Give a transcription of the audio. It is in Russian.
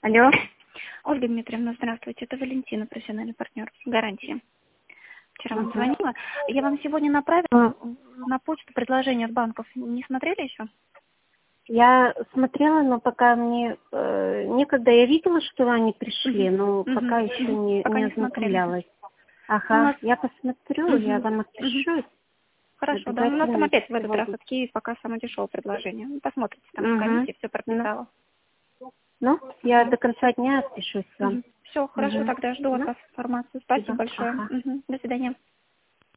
Алло. Ольга Дмитриевна, здравствуйте. Это Валентина, профессиональный партнер гарантии. Вчера вам звонила. Я вам сегодня направила на почту предложение от банков. Не смотрели еще? Я смотрела, но пока мне некогда. Я видела, что они пришли, но пока еще Пока не не смотрели. ознакомлялась. Ага, У нас- я посмотрю, я вам отпишусь. Хорошо, да. У нас там Обязательно опять в этот раз сегодня. от Киев пока самое дешевое предложение. Ну, посмотрите, там в комиссии все прописала. Ну, я до конца дня отпишусь вам. Все, хорошо, тогда жду от вас информацию. Спасибо большое. Ага. До свидания.